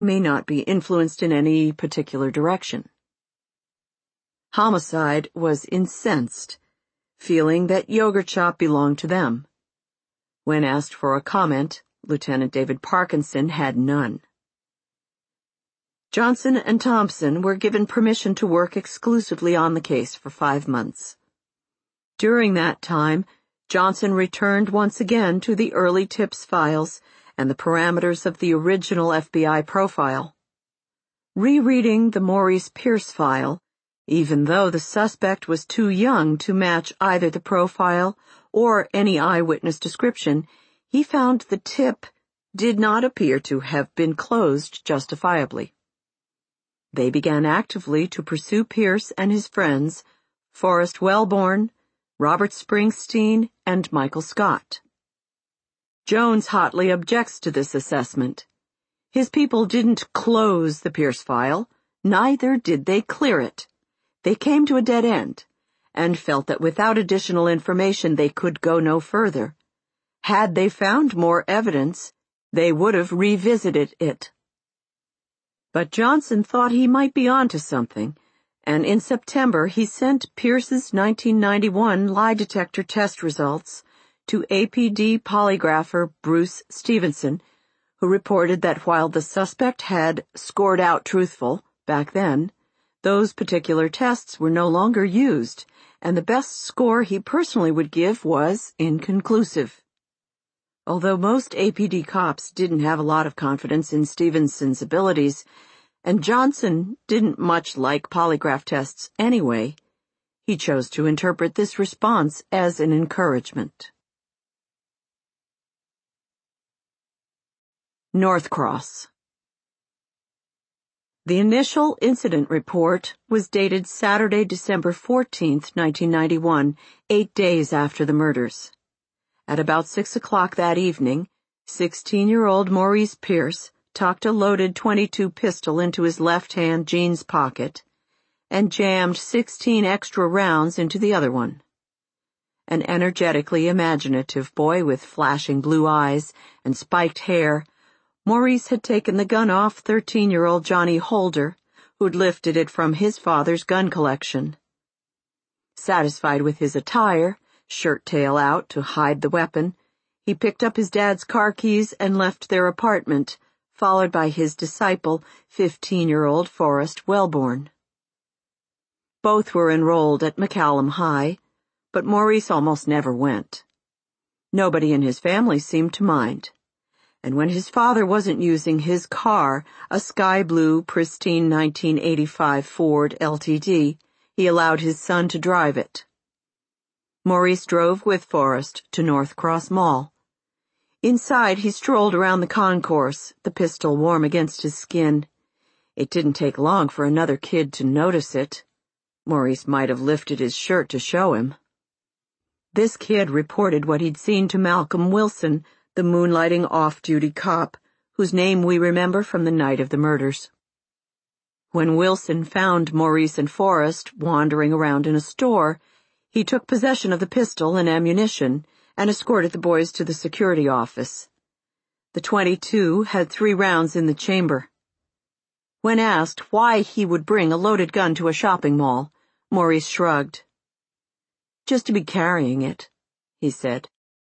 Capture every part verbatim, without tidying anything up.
may not be influenced in any particular direction. Homicide was incensed, feeling that Yogurt Shop belonged to them. When asked for a comment, Lieutenant David Parkinson had none. Johnson and Thompson were given permission to work exclusively on the case for five months. During that time, Johnson returned once again to the early tips files and the parameters of the original F B I profile. Rereading the Maurice Pierce file, even though the suspect was too young to match either the profile or any eyewitness description, he found the tip did not appear to have been closed justifiably. They began actively to pursue Pierce and his friends, Forrest Wellborn, Robert Springsteen, and Michael Scott. Jones hotly objects to this assessment. His people didn't close the Pierce file, neither did they clear it. They came to a dead end, and felt that without additional information they could go no further. Had they found more evidence, they would have revisited it. But Johnson thought he might be onto something, and in September he sent Pierce's nineteen ninety-one lie detector test results to A P D polygrapher Bruce Stevenson, who reported that while the suspect had scored out truthful back then, those particular tests were no longer used, and the best score he personally would give was inconclusive. Although most A P D cops didn't have a lot of confidence in Stevenson's abilities, and Johnson didn't much like polygraph tests anyway, he chose to interpret this response as an encouragement. Northcross. The initial incident report was dated Saturday, December fourteenth, nineteen ninety-one, eight days after the murders. At about six o'clock that evening, sixteen-year-old Maurice Pierce tucked a loaded twenty-two pistol into his left-hand jeans pocket and jammed sixteen extra rounds into the other one. An energetically imaginative boy with flashing blue eyes and spiked hair, Maurice had taken the gun off thirteen-year-old Johnny Holder, who'd lifted it from his father's gun collection. Satisfied with his attire, shirt tail out to hide the weapon, he picked up his dad's car keys and left their apartment, followed by his disciple, fifteen-year-old Forrest Wellborn. Both were enrolled at McCallum High, but Maurice almost never went. Nobody in his family seemed to mind, and when his father wasn't using his car, a sky-blue, pristine nineteen eighty-five Ford L T D, he allowed his son to drive it. Maurice drove with Forrest to Northcross Mall. Inside, he strolled around the concourse, the pistol warm against his skin. It didn't take long for another kid to notice it. Maurice might have lifted his shirt to show him. This kid reported what he'd seen to Malcolm Wilson, the moonlighting off-duty cop, whose name we remember from the night of the murders. When Wilson found Maurice and Forrest wandering around in a store, he took possession of the pistol and ammunition and escorted the boys to the security office. The twenty-two had three rounds in the chamber. When asked why he would bring a loaded gun to a shopping mall, Maurice shrugged. "Just to be carrying it," he said.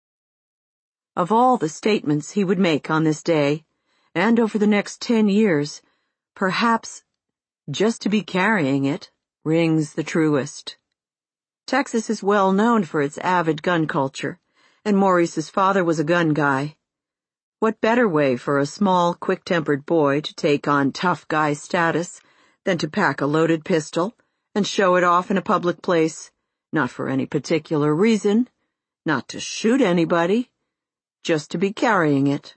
Of all the statements he would make on this day, and over the next ten years, perhaps "just to be carrying it" rings the truest. Texas is well known for its avid gun culture, and Maurice's father was a gun guy. What better way for a small, quick-tempered boy to take on tough guy status than to pack a loaded pistol and show it off in a public place, not for any particular reason, not to shoot anybody, just to be carrying it.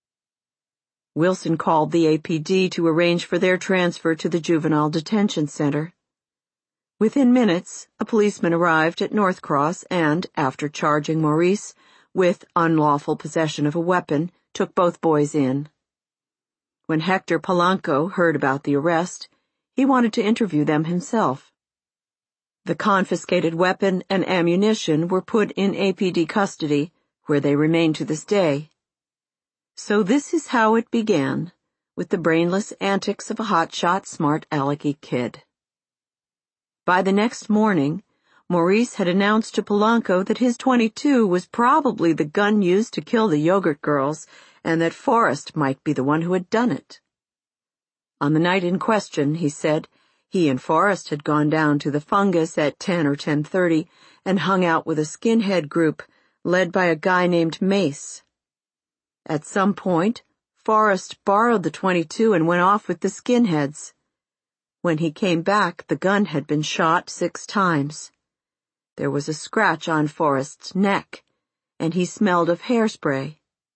Wilson called the A P D to arrange for their transfer to the Juvenile Detention Center. Within minutes, a policeman arrived at Northcross and, after charging Maurice with unlawful possession of a weapon, took both boys in. When Hector Polanco heard about the arrest, he wanted to interview them himself. The confiscated weapon and ammunition were put in A P D custody, where they remain to this day. So this is how it began, with the brainless antics of a hotshot, smart-alecky kid. By the next morning, Maurice had announced to Polanco that his twenty-two was probably the gun used to kill the yogurt girls, and that Forrest might be the one who had done it. On the night in question, he said, he and Forrest had gone down to the Fungus at ten or ten thirty and hung out with a skinhead group led by a guy named Mace. At some point, Forrest borrowed the twenty-two and went off with the skinheads. When he came back, the gun had been shot six times. There was a scratch on Forrest's neck, and he smelled of hairspray.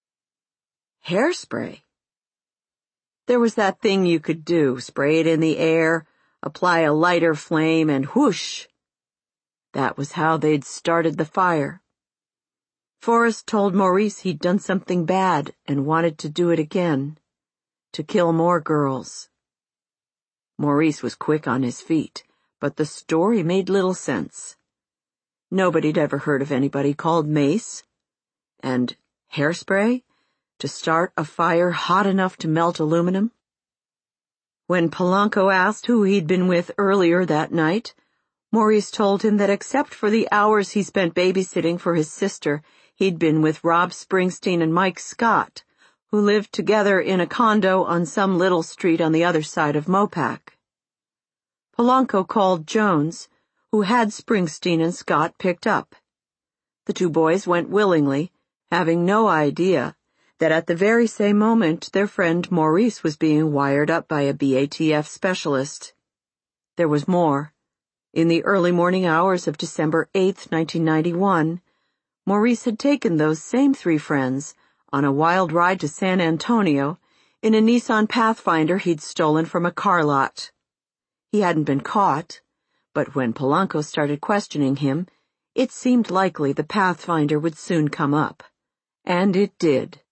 Hairspray? There was that thing you could do, spray it in the air, apply a lighter flame, and whoosh! That was how they'd started the fire. Forrest told Maurice he'd done something bad and wanted to do it again, to kill more girls. Maurice was quick on his feet, but the story made little sense. Nobody'd ever heard of anybody called Mace. And hairspray? To start a fire hot enough to melt aluminum? When Polanco asked who he'd been with earlier that night, Maurice told him that except for the hours he spent babysitting for his sister, he'd been with Rob Springsteen and Mike Scott, who lived together in a condo on some little street on the other side of Mopac. Polanco called Jones, who had Springsteen and Scott picked up. The two boys went willingly, having no idea that at the very same moment their friend Maurice was being wired up by a B A T F specialist. There was more. In the early morning hours of December eighth, nineteen ninety-one, Maurice had taken those same three friends on a wild ride to San Antonio in a Nissan Pathfinder he'd stolen from a car lot. He hadn't been caught, but when Polanco started questioning him, it seemed likely the Pathfinder would soon come up. And it did.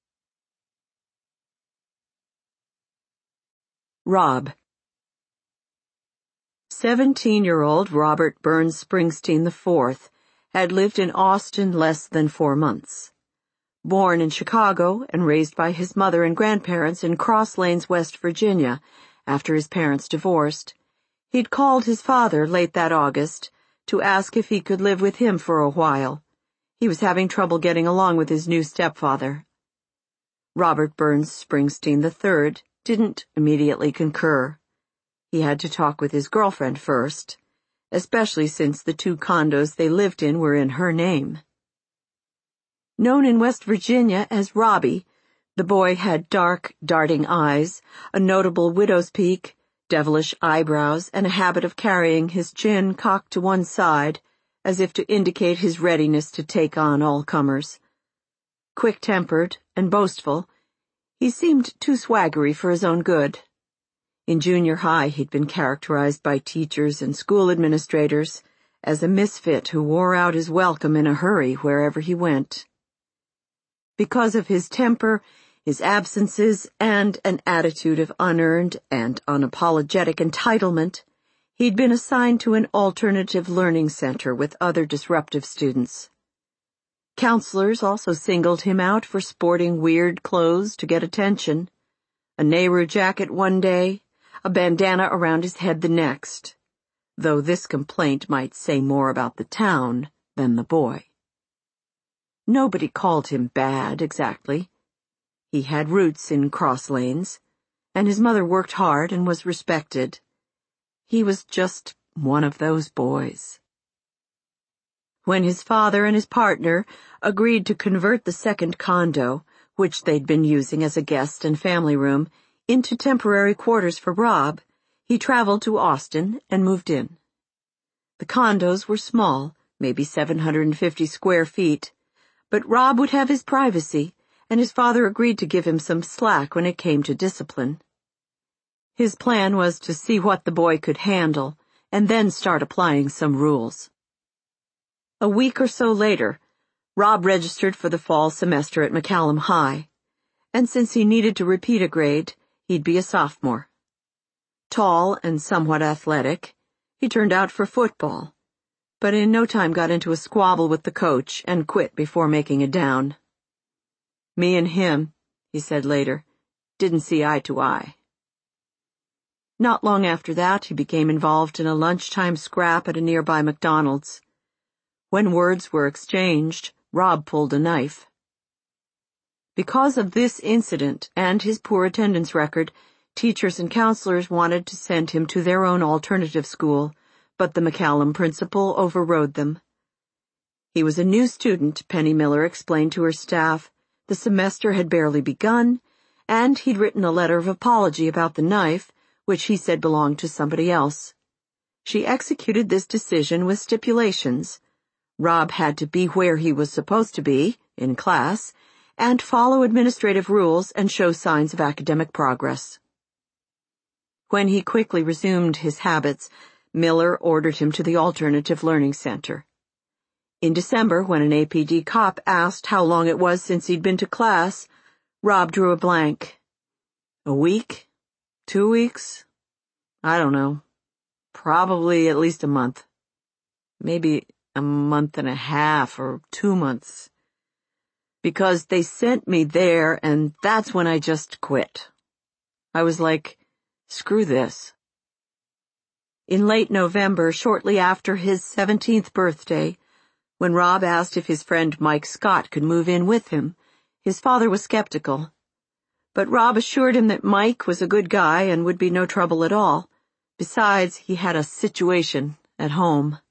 Rob. Seventeen-year-old Robert Burns Springsteen the Fourth had lived in Austin less than four months. Born in Chicago and raised by his mother and grandparents in Cross Lanes, West Virginia, after his parents divorced, he'd called his father late that August to ask if he could live with him for a while. He was having trouble getting along with his new stepfather. Robert Burns Springsteen the Third didn't immediately concur. He had to talk with his girlfriend first, especially since the two condos they lived in were in her name. Known in West Virginia as Robbie, the boy had dark, darting eyes, a notable widow's peak, devilish eyebrows, and a habit of carrying his chin cocked to one side, as if to indicate his readiness to take on all comers. Quick-tempered and boastful, he seemed too swaggery for his own good. In junior high, he'd been characterized by teachers and school administrators as a misfit who wore out his welcome in a hurry wherever he went. Because of his temper, his absences, and an attitude of unearned and unapologetic entitlement, he'd been assigned to an alternative learning center with other disruptive students. Counselors also singled him out for sporting weird clothes to get attention, a Nehru jacket one day, a bandana around his head the next, though this complaint might say more about the town than the boy. Nobody called him bad, exactly. He had roots in Cross Lanes, and his mother worked hard and was respected. He was just one of those boys. When his father and his partner agreed to convert the second condo, which they'd been using as a guest and family room, into temporary quarters for Rob, he traveled to Austin and moved in. The condos were small, maybe seven hundred fifty square feet, but Rob would have his privacy, and his father agreed to give him some slack when it came to discipline. His plan was to see what the boy could handle, and then start applying some rules. A week or so later, Rob registered for the fall semester at McCallum High, and since he needed to repeat a grade, he'd be a sophomore. Tall and somewhat athletic, he turned out for football, but in no time got into a squabble with the coach and quit before making a down. Me and him, he said later, didn't see eye to eye. Not long after that, he became involved in a lunchtime scrap at a nearby McDonald's. When words were exchanged, Rob pulled a knife. Because of this incident and his poor attendance record, teachers and counselors wanted to send him to their own alternative school, but the McCallum principal overrode them. He was a new student, Penny Miller explained to her staff. The semester had barely begun, and he'd written a letter of apology about the knife, which he said belonged to somebody else. She executed this decision with stipulations. Rob had to be where he was supposed to be, in class, and follow administrative rules and show signs of academic progress. When he quickly resumed his habits, Miller ordered him to the Alternative Learning Center. In December, when an A P D cop asked how long it was since he'd been to class, Rob drew a blank. A week? Two weeks? I don't know. Probably at least a month. Maybe a month and a half or two months. Because they sent me there, and that's when I just quit. I was like, screw this. In late November, shortly after his seventeenth birthday, when Rob asked if his friend Mike Scott could move in with him, his father was skeptical. But Rob assured him that Mike was a good guy and would be no trouble at all. Besides, he had a situation at home.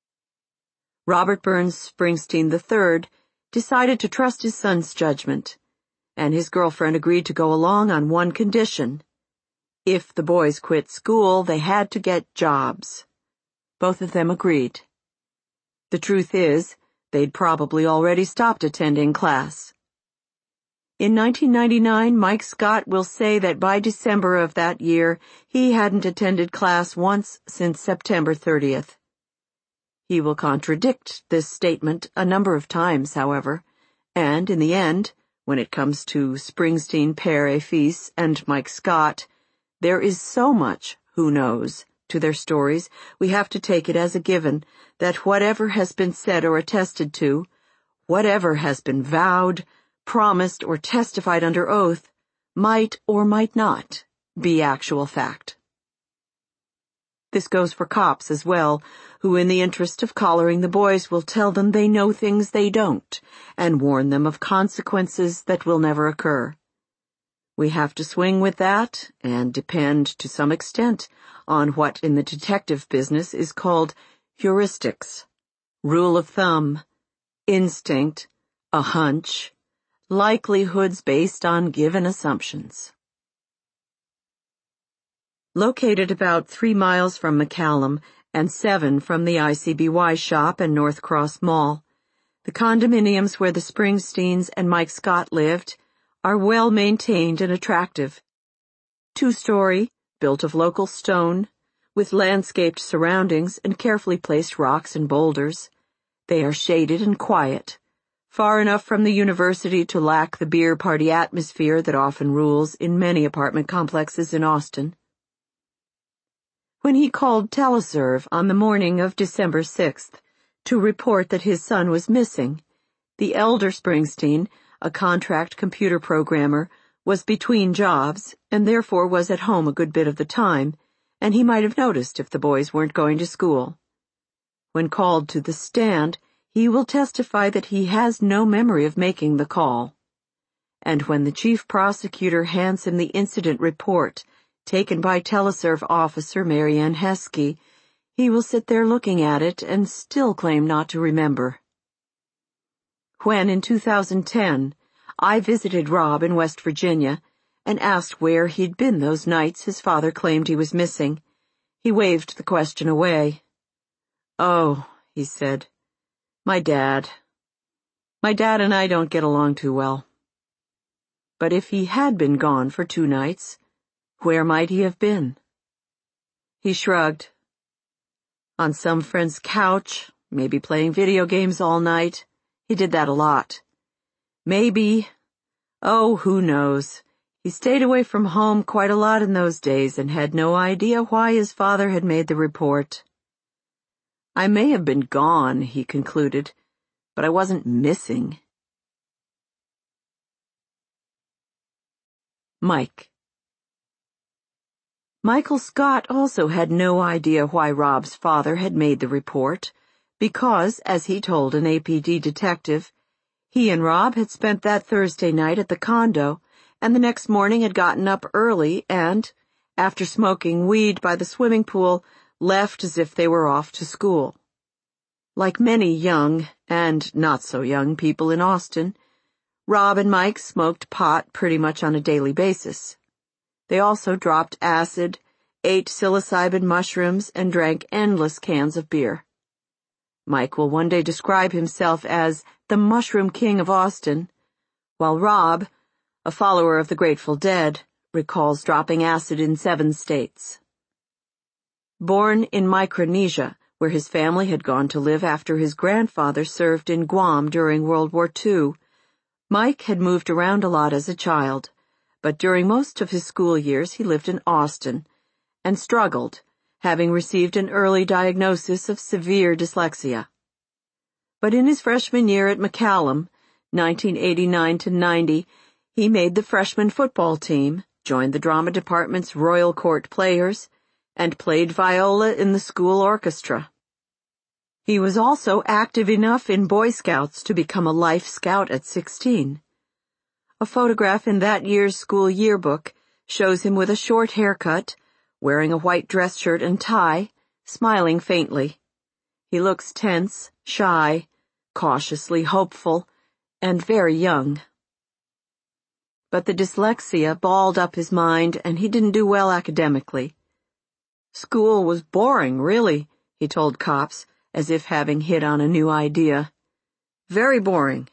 Robert Burns Springsteen the third decided to trust his son's judgment, and his girlfriend agreed to go along on one condition. If the boys quit school, they had to get jobs. Both of them agreed. The truth is, they'd probably already stopped attending class. In nineteen ninety-nine, Mike Scott will say that by December of that year, he hadn't attended class once since September thirtieth. He will contradict this statement a number of times, however, and in the end, when it comes to Springsteen père et fils and Mike Scott, there is so much, who knows, to their stories, we have to take it as a given that whatever has been said or attested to, whatever has been vowed, promised, or testified under oath, might or might not be actual fact. This goes for cops as well, who in the interest of collaring the boys will tell them they know things they don't, and warn them of consequences that will never occur. We have to swing with that, and depend to some extent on what in the detective business is called heuristics, rule of thumb, instinct, a hunch, likelihoods based on given assumptions. Located about three miles from McCallum and seven from the I C B Y shop and North Cross Mall, the condominiums where the Springsteens and Mike Scott lived are well maintained and attractive. Two-story, built of local stone, with landscaped surroundings and carefully placed rocks and boulders. They are shaded and quiet, far enough from the university to lack the beer party atmosphere that often rules in many apartment complexes in Austin. When he called Teleserve on the morning of December sixth to report that his son was missing, the elder Springsteen, a contract computer programmer, was between jobs and therefore was at home a good bit of the time, and he might have noticed if the boys weren't going to school. When called to the stand, he will testify that he has no memory of making the call. And when the chief prosecutor hands him the incident report, taken by Teleserve officer Marianne Heskey, he will sit there looking at it and still claim not to remember. When, in two thousand ten, I visited Rob in West Virginia and asked where he'd been those nights his father claimed he was missing, he waved the question away. "Oh," he said, "my dad. My dad and I don't get along too well." But if he had been gone for two nights, where might he have been? He shrugged. On some friend's couch, maybe playing video games all night. He did that a lot. Maybe, oh, who knows. He stayed away from home quite a lot in those days and had no idea why his father had made the report. I may have been gone, he concluded, but I wasn't missing. Mike. Michael Scott also had no idea why Rob's father had made the report, because, as he told an A P D detective, he and Rob had spent that Thursday night at the condo, and the next morning had gotten up early and, after smoking weed by the swimming pool, left as if they were off to school. Like many young, and not so young people in Austin, Rob and Mike smoked pot pretty much on a daily basis. They also dropped acid, ate psilocybin mushrooms, and drank endless cans of beer. Mike will one day describe himself as the Mushroom King of Austin, while Rob, a follower of the Grateful Dead, recalls dropping acid in seven states. Born in Micronesia, where his family had gone to live after his grandfather served in Guam during World War Two, Mike had moved around a lot as a child, but during most of his school years he lived in Austin and struggled, having received an early diagnosis of severe dyslexia. But in his freshman year at McCallum, nineteen eighty-nine to ninety, he made the freshman football team, joined the drama department's Royal Court Players, and played viola in the school orchestra. He was also active enough in Boy Scouts to become a Life Scout at sixteen. A photograph in that year's school yearbook shows him with a short haircut, wearing a white dress shirt and tie, smiling faintly. He looks tense, shy, cautiously hopeful, and very young. But the dyslexia balled up his mind, and he didn't do well academically. School was boring, really, he told cops, as if having hit on a new idea. Very boring.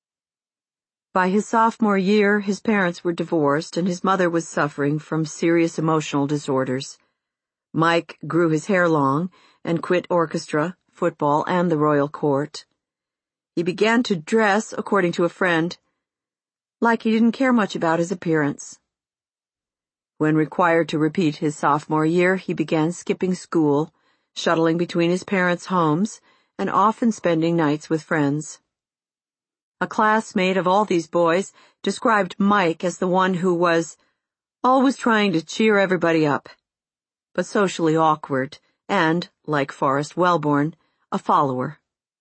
By his sophomore year, his parents were divorced, and his mother was suffering from serious emotional disorders. Mike grew his hair long and quit orchestra, football, and the Royal Court. He began to dress, according to a friend, like he didn't care much about his appearance. When required to repeat his sophomore year, he began skipping school, shuttling between his parents' homes, and often spending nights with friends. A classmate of all these boys described Mike as the one who was always trying to cheer everybody up, but socially awkward and, like Forrest Wellborn, a follower.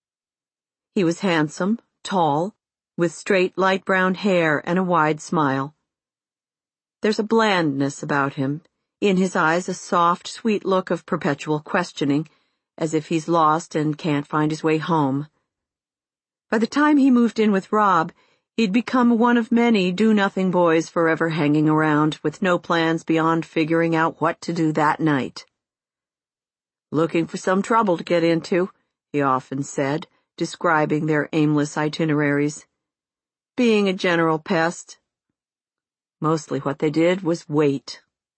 He was handsome, tall, with straight light brown hair and a wide smile. There's a blandness about him, in his eyes a soft, sweet look of perpetual questioning, as if he's lost and can't find his way home. By the time he moved in with Rob, he'd become one of many do-nothing boys forever hanging around, with no plans beyond figuring out what to do that night. Looking for some trouble to get into, he often said, describing their aimless itineraries. Being a general pest. Mostly what they did was wait.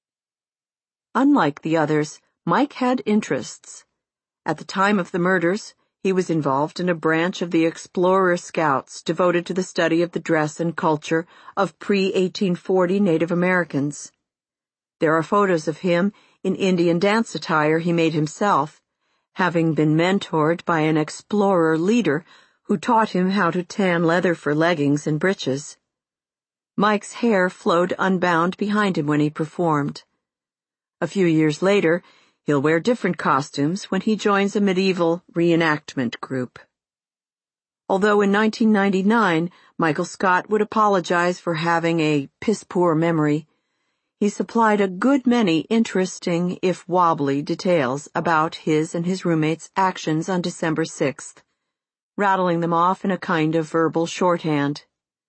Unlike the others, Mike had interests. At the time of the murders, he was involved in a branch of the Explorer Scouts devoted to the study of the dress and culture of pre eighteen forty Native Americans. There are photos of him in Indian dance attire he made himself, having been mentored by an explorer leader who taught him how to tan leather for leggings and breeches. Mike's hair flowed unbound behind him when he performed. A few years later, he'll wear different costumes when he joins a medieval reenactment group. Although in nineteen ninety-nine, Michael Scott would apologize for having a piss-poor memory, he supplied a good many interesting, if wobbly, details about his and his roommates' actions on December sixth, rattling them off in a kind of verbal shorthand.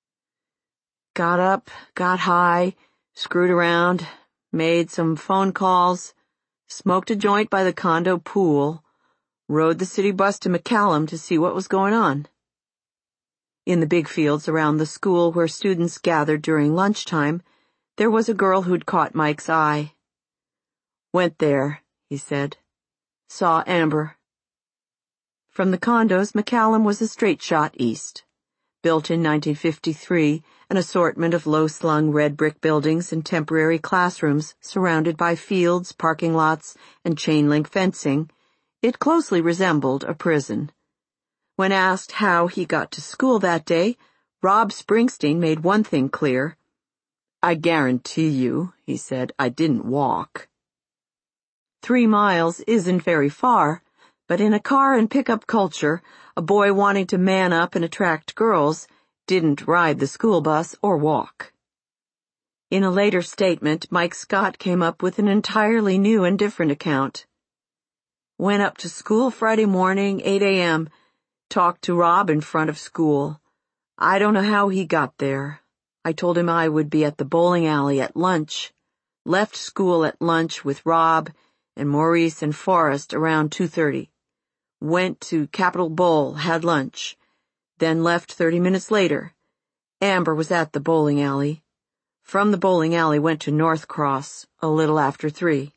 Got up, got high, screwed around, made some phone calls, smoked a joint by the condo pool, rode the city bus to McCallum to see what was going on. In the big fields around the school where students gathered during lunchtime, there was a girl who'd caught Mike's eye. Went there, he said. Saw Amber. From the condos, McCallum was a straight shot east. Built in nineteen fifty-three, an assortment of low-slung red brick buildings and temporary classrooms surrounded by fields, parking lots, and chain-link fencing, it closely resembled a prison. When asked how he got to school that day, Rob Springsteen made one thing clear. I guarantee you, he said, I didn't walk. Three miles isn't very far, but in a car and pickup culture, a boy wanting to man up and attract girls didn't ride the school bus or walk. In a later statement, Mike Scott came up with an entirely new and different account. Went up to school Friday morning, eight a.m., talked to Rob in front of school. I don't know how he got there. I told him I would be at the bowling alley at lunch. Left school at lunch with Rob and Maurice and Forrest around two thirty. Went to Capitol Bowl, had lunch. Then left thirty minutes later. Amber was at the bowling alley. From the bowling alley went to North Cross a little after three.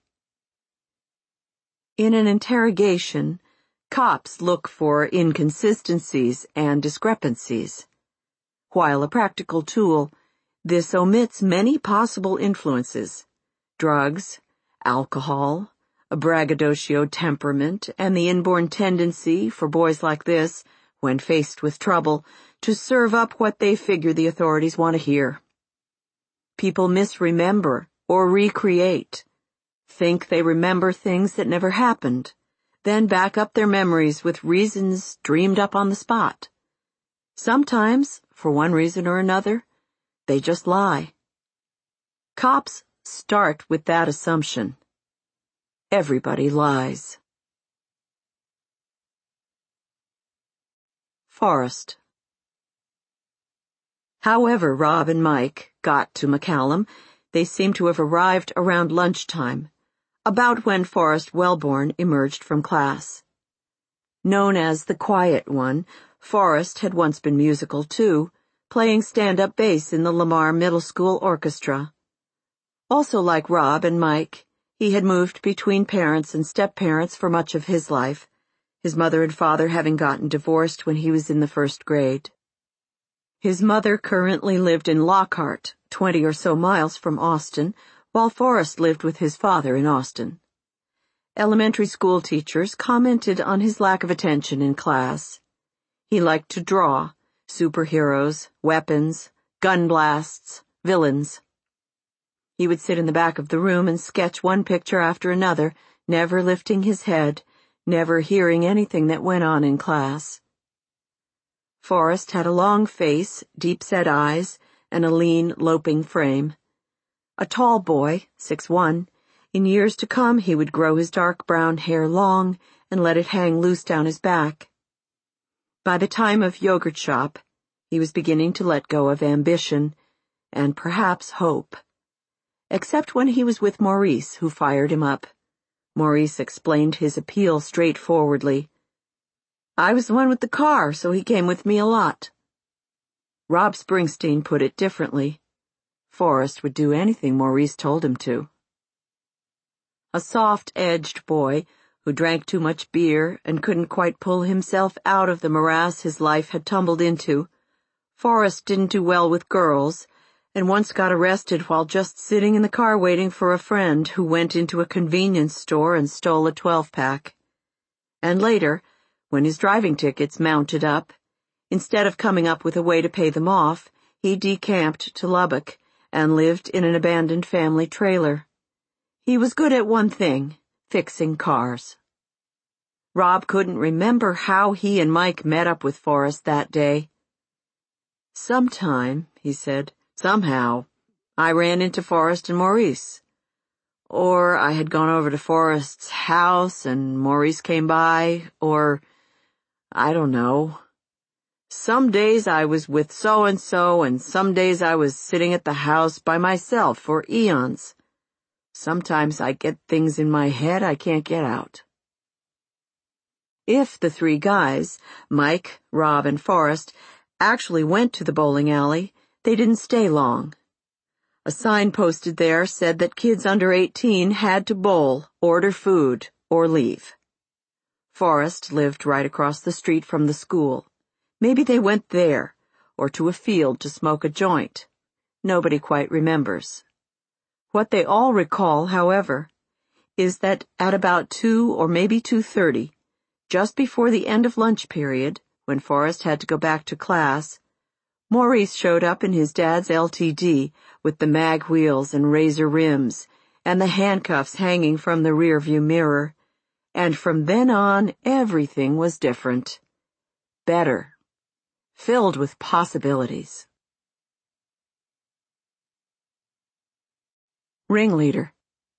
In an interrogation, cops look for inconsistencies and discrepancies. While a practical tool, this omits many possible influences: drugs, alcohol, a braggadocio temperament, and the inborn tendency for boys like this, when faced with trouble, to serve up what they figure the authorities want to hear. People misremember or recreate, think they remember things that never happened, then back up their memories with reasons dreamed up on the spot. Sometimes, for one reason or another, they just lie. Cops start with that assumption. Everybody lies. Forrest. However Rob and Mike got to McCallum, they seem to have arrived around lunchtime, about when Forrest Wellborn emerged from class. Known as the Quiet One, Forrest had once been musical too, playing stand-up bass in the Lamar Middle School Orchestra. Also like Rob and Mike, he had moved between parents and step-parents for much of his life, his mother and father having gotten divorced when he was in the first grade. His mother currently lived in Lockhart, twenty or so miles from Austin, while Forrest lived with his father in Austin. Elementary school teachers commented on his lack of attention in class. He liked to draw, superheroes, weapons, gun blasts, villains. He would sit in the back of the room and sketch one picture after another, never lifting his head, never hearing anything that went on in class. Forrest had a long face, deep-set eyes, and a lean, loping frame. A tall boy, six one, in years to come he would grow his dark brown hair long and let it hang loose down his back. By the time of Yogurt Shop, he was beginning to let go of ambition, and perhaps hope. Except when he was with Maurice, who fired him up. Maurice explained his appeal straightforwardly. I was the one with the car, so he came with me a lot. Rob Springsteen put it differently. Forrest would do anything Maurice told him to. A soft-edged boy who drank too much beer and couldn't quite pull himself out of the morass his life had tumbled into, Forrest didn't do well with girls, and once got arrested while just sitting in the car waiting for a friend who went into a convenience store and stole a twelve-pack. And later, when his driving tickets mounted up, instead of coming up with a way to pay them off, he decamped to Lubbock and lived in an abandoned family trailer. He was good at one thing, fixing cars. Rob couldn't remember how he and Mike met up with Forrest that day. Sometime, he said, somehow, I ran into Forrest and Maurice. Or I had gone over to Forrest's house and Maurice came by, or I don't know. Some days I was with so-and-so, and some days I was sitting at the house by myself for eons. Sometimes I get things in my head I can't get out. If the three guys, Mike, Rob, and Forrest, actually went to the bowling alley, they didn't stay long. A sign posted there said that kids under eighteen had to bowl, order food, or leave. Forrest lived right across the street from the school. Maybe they went there, or to a field to smoke a joint. Nobody quite remembers. What they all recall, however, is that at about two or maybe two thirty, just before the end of lunch period, when Forrest had to go back to class, Maurice showed up in his dad's L T D with the mag wheels and razor rims, and the handcuffs hanging from the rearview mirror, and from then on everything was different. Better. Filled with possibilities. Ringleader.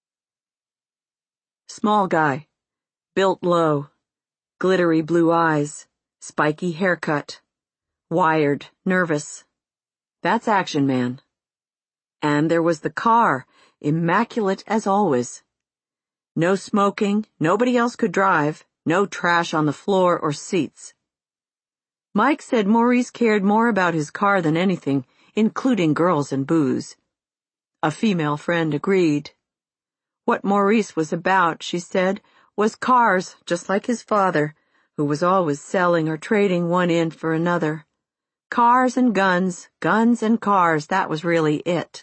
Small guy. Built low. Glittery blue eyes. Spiky haircut. Wired, nervous. That's Action Man. And there was the car, immaculate as always. No smoking, nobody else could drive, no trash on the floor or seats. Mike said Maurice cared more about his car than anything, including girls and booze. A female friend agreed. What Maurice was about, she said, was cars, just like his father, who was always selling or trading one in for another. Cars and guns, guns and cars, that was really it.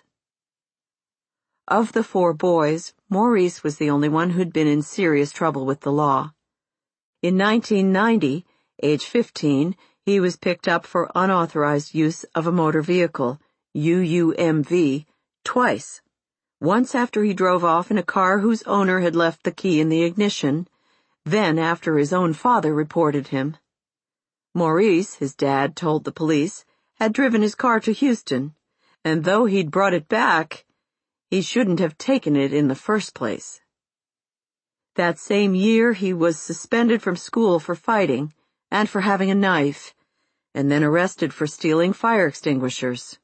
Of the four boys, Maurice was the only one who'd been in serious trouble with the law. In nineteen ninety, age fifteen, he was picked up for unauthorized use of a motor vehicle, U U M V, twice. Once after he drove off in a car whose owner had left the key in the ignition, then after his own father reported him. Maurice, his dad told the police, had driven his car to Houston, and though he'd brought it back, he shouldn't have taken it in the first place. That same year he was suspended from school for fighting and for having a knife, and then arrested for stealing fire extinguishers.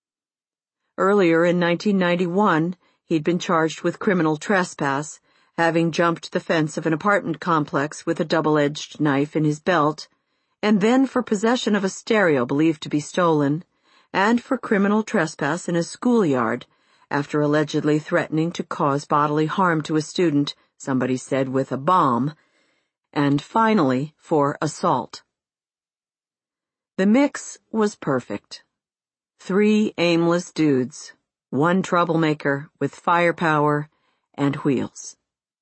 Earlier in nineteen ninety-one, he'd been charged with criminal trespass, having jumped the fence of an apartment complex with a double-edged knife in his belt, and then for possession of a stereo believed to be stolen, and for criminal trespass in a schoolyard, after allegedly threatening to cause bodily harm to a student, somebody said with a bomb, and finally for assault. The mix was perfect. Three aimless dudes, one troublemaker with firepower and wheels.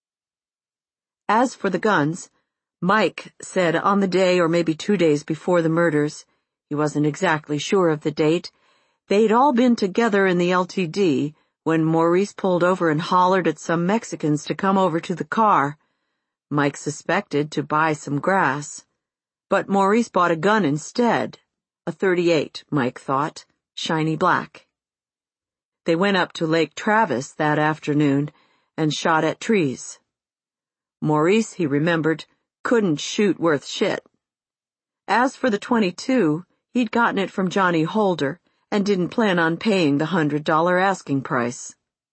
As for the guns, Mike said on the day or maybe two days before the murders, he wasn't exactly sure of the date, they'd all been together in the L T D when Maurice pulled over and hollered at some Mexicans to come over to the car. Mike suspected to buy some grass. But Maurice bought a gun instead. A thirty-eight, Mike thought, shiny black. They went up to Lake Travis that afternoon and shot at trees. Maurice, he remembered, couldn't shoot worth shit. As for the twenty-two, he'd gotten it from Johnny Holder and didn't plan on paying the hundred dollar asking price.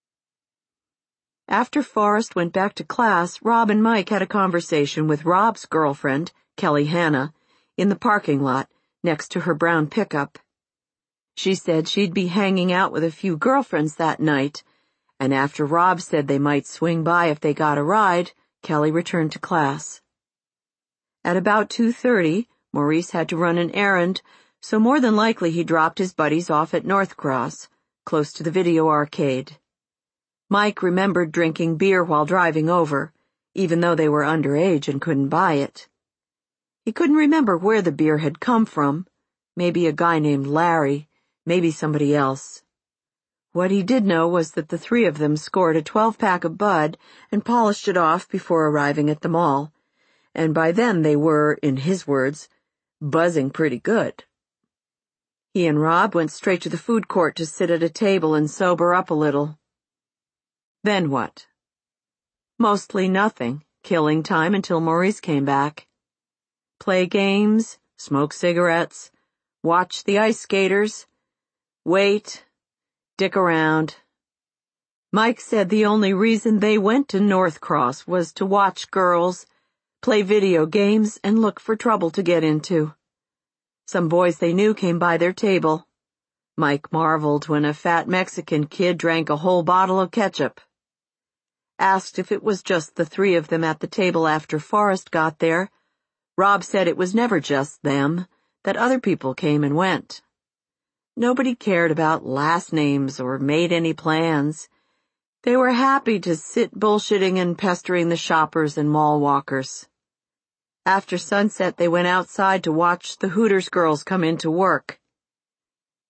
After Forrest went back to class, Rob and Mike had a conversation with Rob's girlfriend, Kelly Hanna, in the parking lot next to her brown pickup. She said she'd be hanging out with a few girlfriends that night, and after Rob said they might swing by if they got a ride, Kelly returned to class. At about two thirty, Maurice had to run an errand, so more than likely he dropped his buddies off at North Cross, close to the video arcade. Mike remembered drinking beer while driving over, even though they were underage and couldn't buy it. He couldn't remember where the beer had come from, maybe a guy named Larry, maybe somebody else. What he did know was that the three of them scored a twelve-pack of Bud and polished it off before arriving at the mall, and by then they were, in his words, buzzing pretty good. He and Rob went straight to the food court to sit at a table and sober up a little. Then what? Mostly nothing, killing time until Maurice came back. Play games, smoke cigarettes, watch the ice skaters, wait, dick around. Mike said the only reason they went to North Cross was to watch girls, play video games, and look for trouble to get into. Some boys they knew came by their table. Mike marveled when a fat Mexican kid drank a whole bottle of ketchup. Asked if it was just the three of them at the table after Forrest got there, Rob said it was never just them, that other people came and went. Nobody cared about last names or made any plans. They were happy to sit bullshitting and pestering the shoppers and mall walkers. After sunset, they went outside to watch the Hooters girls come in to work.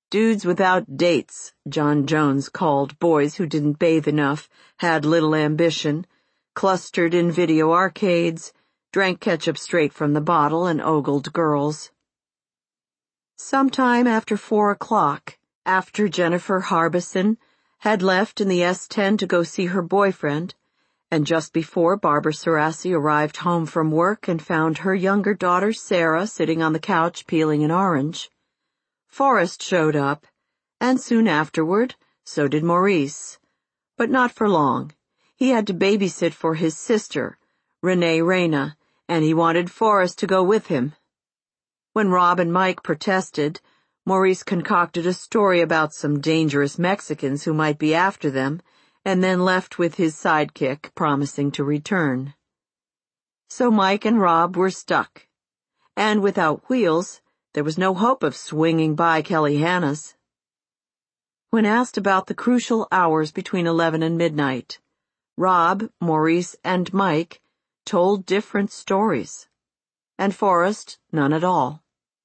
Dudes without dates, John Jones called boys who didn't bathe enough, had little ambition, clustered in video arcades, drank ketchup straight from the bottle, and ogled girls. Sometime after four o'clock, after Jennifer Harbison had left in the S ten to go see her boyfriend, and just before Barbara Sarasi arrived home from work and found her younger daughter Sarah sitting on the couch peeling an orange, Forrest showed up, and soon afterward, so did Maurice. But not for long. He had to babysit for his sister, Renee Reyna, and he wanted Forrest to go with him. When Rob and Mike protested, Maurice concocted a story about some dangerous Mexicans who might be after them, and then left with his sidekick, promising to return. So Mike and Rob were stuck. And without wheels, there was no hope of swinging by Kelly Hanna's. When asked about the crucial hours between eleven and midnight, Rob, Maurice, and Mike told different stories, and Forrest none at all.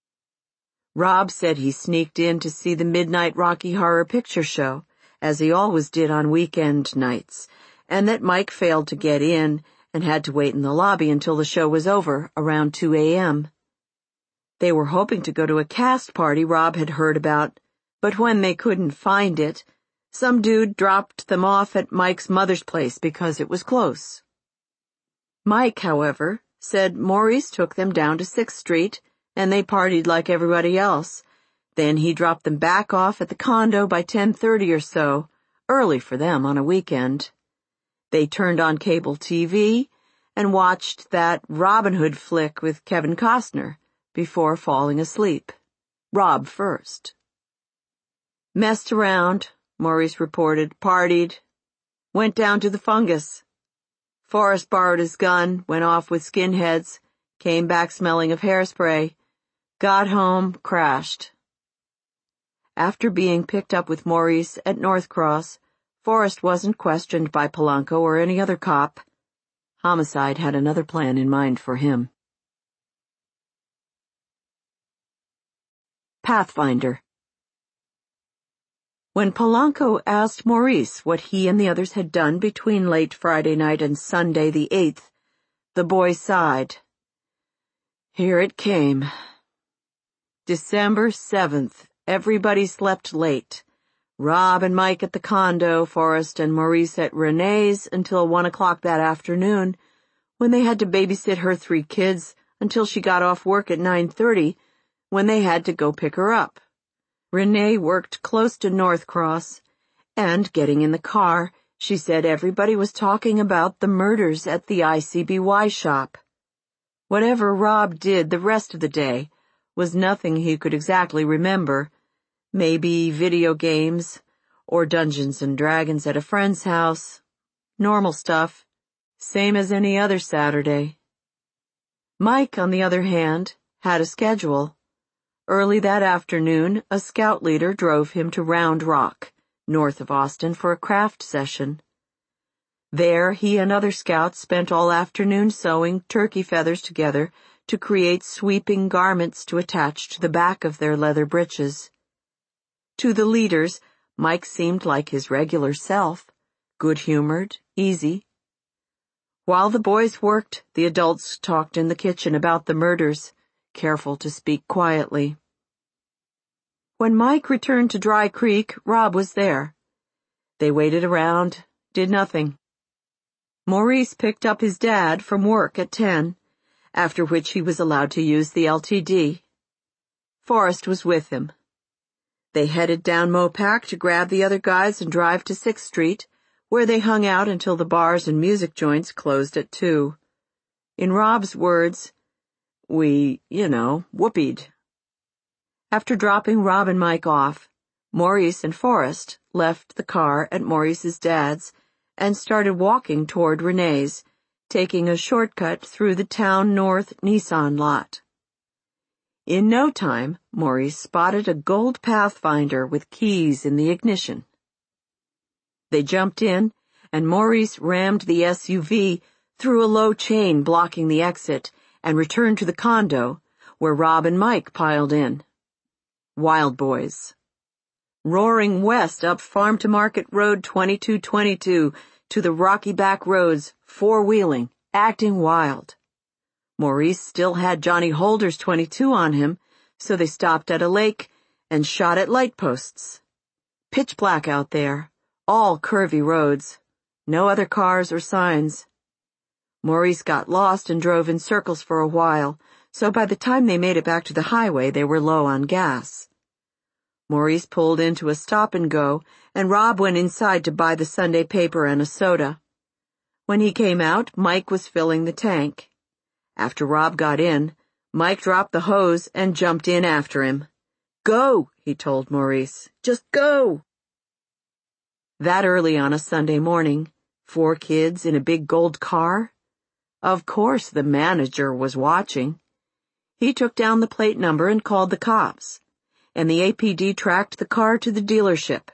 Rob said he sneaked in to see the Midnight Rocky Horror Picture Show, as he always did on weekend nights, and that Mike failed to get in and had to wait in the lobby until the show was over, around two a.m. They were hoping to go to a cast party Rob had heard about, but when they couldn't find it, some dude dropped them off at Mike's mother's place because it was close. Mike, however, said Maurice took them down to sixth Street, and they partied like everybody else. Then he dropped them back off at the condo by ten thirty or so, early for them on a weekend. They turned on cable T V and watched that Robin Hood flick with Kevin Costner before falling asleep. Rob first. Messed around, Maurice reported, partied, went down to the Fungus. Forrest borrowed his gun, went off with skinheads, came back smelling of hairspray, got home, crashed. After being picked up with Maurice at North Cross, Forrest wasn't questioned by Polanco or any other cop. Homicide had another plan in mind for him. Pathfinder. When Polanco asked Maurice what he and the others had done between late Friday night and Sunday the eighth, the boy sighed. Here it came. December seventh, everybody slept late. Rob and Mike at the condo, Forrest and Maurice at Renee's until one o'clock that afternoon, when they had to babysit her three kids until she got off work at nine thirty, when they had to go pick her up. Renee worked close to North Cross, and getting in the car, she said everybody was talking about the murders at the I C B Y shop. Whatever Rob did the rest of the day was nothing he could exactly remember. Maybe video games, or Dungeons and Dragons at a friend's house. Normal stuff, same as any other Saturday. Mike, on the other hand, had a schedule. Early that afternoon, a scout leader drove him to Round Rock, north of Austin, for a craft session. There, he and other scouts spent all afternoon sewing turkey feathers together to create sweeping garments to attach to the back of their leather breeches. To the leaders, Mike seemed like his regular self, good-humored, easy. While the boys worked, the adults talked in the kitchen about the murders, careful to speak quietly. When Mike returned to Dry Creek, Rob was there. They waited around, did nothing. Maurice picked up his dad from work at ten, after which he was allowed to use the L T D. Forrest was with him. They headed down Mopac to grab the other guys and drive to sixth Street, where they hung out until the bars and music joints closed at two. In Rob's words, we, you know, whoopied. After dropping Rob and Mike off, Maurice and Forrest left the car at Maurice's dad's and started walking toward Renee's, taking a shortcut through the Town North Nissan lot. In no time, Maurice spotted a gold Pathfinder with keys in the ignition. They jumped in, and Maurice rammed the S U V through a low chain blocking the exit and returned to the condo, where Rob and Mike piled in. Wild boys. roaring west up Farm to Market Road twenty-two twenty-two to the rocky back roads, four-wheeling, acting wild. Maurice still had Johnny Holder's twenty-two on him, so they stopped at a lake and shot at light posts. Pitch black out there, all curvy roads, no other cars or signs. Maurice got lost and drove in circles for a while, so by the time they made it back to the highway, they were low on gas. Maurice pulled into a stop-and-go, and Rob went inside to buy the Sunday paper and a soda. When he came out, Mike was filling the tank. After Rob got in, Mike dropped the hose and jumped in after him. "Go," he told Maurice. "Just go." That early on a Sunday morning, four kids in a big gold car? Of course the manager was watching. He took down the plate number and called the cops, and the A P D tracked the car to the dealership.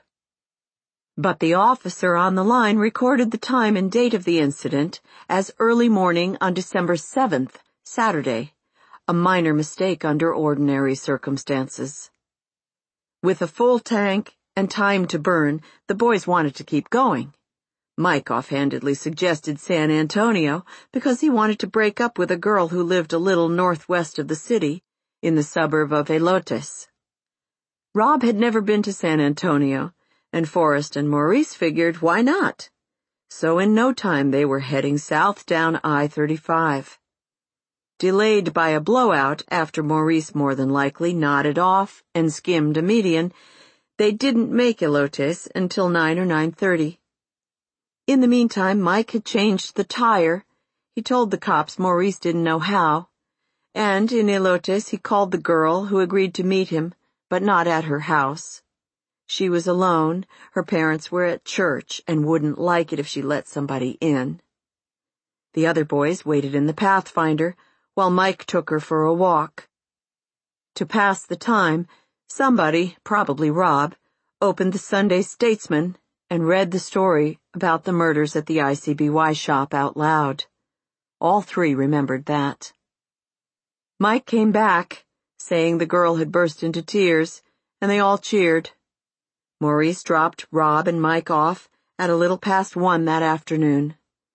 But the officer on the line recorded the time and date of the incident as early morning on December seventh, Saturday, a minor mistake under ordinary circumstances. With a full tank and time to burn, the boys wanted to keep going. Mike offhandedly suggested San Antonio because he wanted to break up with a girl who lived a little northwest of the city, in the suburb of Elotes. Rob had never been to San Antonio, and Forrest and Maurice figured why not. So in no time they were heading south down I thirty-five. Delayed by a blowout after Maurice more than likely nodded off and skimmed a median, they didn't make Elotes until nine or nine thirty. In the meantime, Mike had changed the tire. He told the cops Maurice didn't know how. And in Elotes he called the girl who agreed to meet him, but not at her house. She was alone, her parents were at church and wouldn't like it if she let somebody in. The other boys waited in the Pathfinder, while Mike took her for a walk. To pass the time, somebody, probably Rob, opened the Sunday Statesman and read the story about the murders at the I C B Y shop out loud. All three remembered that. Mike came back, saying the girl had burst into tears, and they all cheered. Maurice dropped Rob and Mike off at a little past one that afternoon.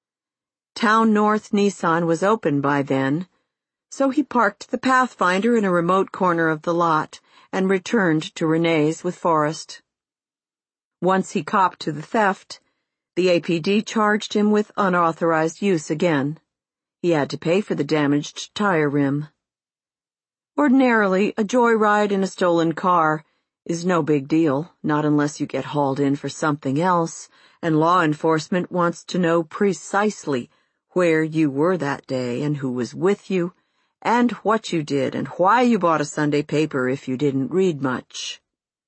Town North Nissan was open by then, so he parked the Pathfinder in a remote corner of the lot and returned to Renee's with Forrest. Once he copped to the theft, the A P D charged him with unauthorized use again. He had to pay for the damaged tire rim. Ordinarily, a joyride in a stolen car is no big deal, not unless you get hauled in for something else, and law enforcement wants to know precisely where you were that day and who was with you, and what you did and why you bought a Sunday paper if you didn't read much.